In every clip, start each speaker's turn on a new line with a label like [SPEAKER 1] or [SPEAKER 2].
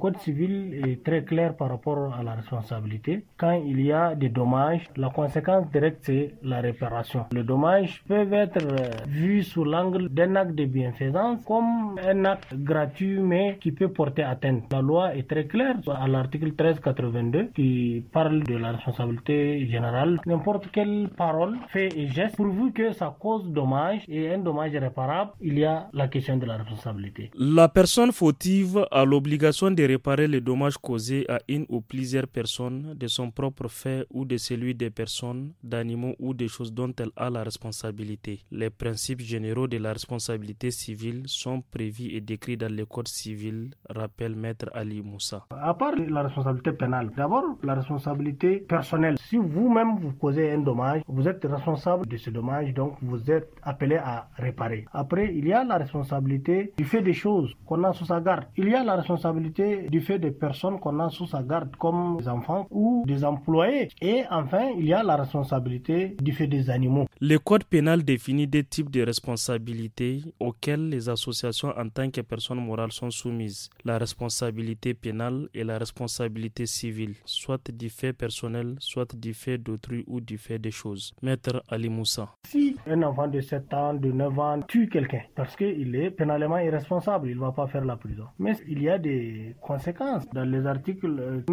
[SPEAKER 1] code civil est très clair par rapport à la responsabilité. Quand il y a des dommages, la conséquence directe, c'est la réparation. Les dommages peuvent être vus sous l'angle d'un acte de bienfaisance comme un acte gratuit mais qui peut porter atteinte. La loi est très claire à l'article 1382 qui parle de la responsabilité générale. N'importe quelle parole, fait et geste, pourvu que ça cause dommage et un dommage réparable, il y a la question de la responsabilité.
[SPEAKER 2] La personne fautive a l'obligation de réparer les dommages causés à une ou plusieurs personnes de son propre fait ou de celui des personnes, d'animaux ou des choses dont elle a la responsabilité. Les principes généraux de la responsabilité civile sont prévus et décrits dans le code civil, rappelle Maître Ali Moussa.
[SPEAKER 1] À part la responsabilité pénale, d'abord la responsabilité personnelle. Si vous-même vous causez un dommage, vous êtes responsable de ce dommage, donc vous êtes appelé à réparer. Après, il y a la responsabilité du fait des choses qu'on a sous sa garde. Il y a la responsabilité du fait des personnes qu'on a sous sa garde, comme des enfants ou des employés. Et enfin, il y a la responsabilité du fait des animaux.
[SPEAKER 2] Le code pénal définit des types de responsabilités auxquelles les associations en tant que personnes morales sont soumises. La responsabilité pénale et la responsabilité civile, soit du fait personnel, soit du fait d'autrui ou du fait des choses. Maître Ali Moussa.
[SPEAKER 1] Si un enfant de 7 ans, de 9 ans tue quelqu'un parce qu'il est pénalement irresponsable, il ne va pas faire la prison. Mais il y a des conséquences. Dans les articles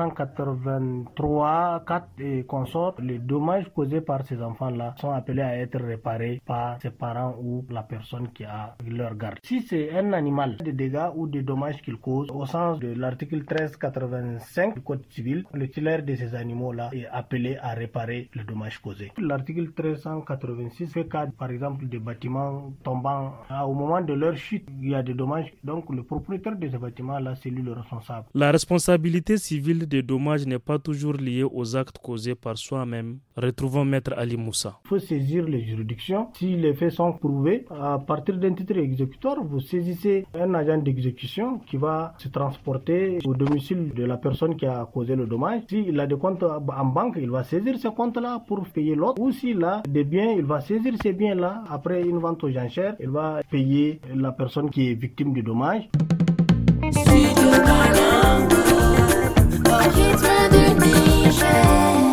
[SPEAKER 1] 1383, 4 et consorts, les dommages causés par ces enfants-là sont appelés à être réparés par ses parents ou la personne qui a leur garde. Si c'est un animal, des dégâts ou des dommages qu'il cause, au sens de l'article 1385 du Code civil, le titulaire de ces animaux-là est appelé à réparer le dommage causé. L'article 1386 fait cas, par exemple, des bâtiments tombant. Au moment de leur chute, il y a des dommages. Donc, le propriétaire de ces bâtiments-là, c'est lui le responsable.
[SPEAKER 2] La responsabilité civile des dommages n'est pas toujours liée aux actes causés par soi-même. Retrouvons Maître Ali Moussa.
[SPEAKER 1] Il faut saisir les juridictions. Si les faits sont prouvés, à partir d'un titre exécutoire, vous saisissez un agent d'exécution qui va se transporter au domicile de la personne qui a causé le dommage. S'il a des comptes en banque, il va saisir ces comptes-là pour payer l'autre. Ou s'il a des biens, il va saisir ces biens-là. Après une vente aux enchères, il va payer la personne qui est victime du dommage.
[SPEAKER 3] Studio Banango, au rythme du Niger.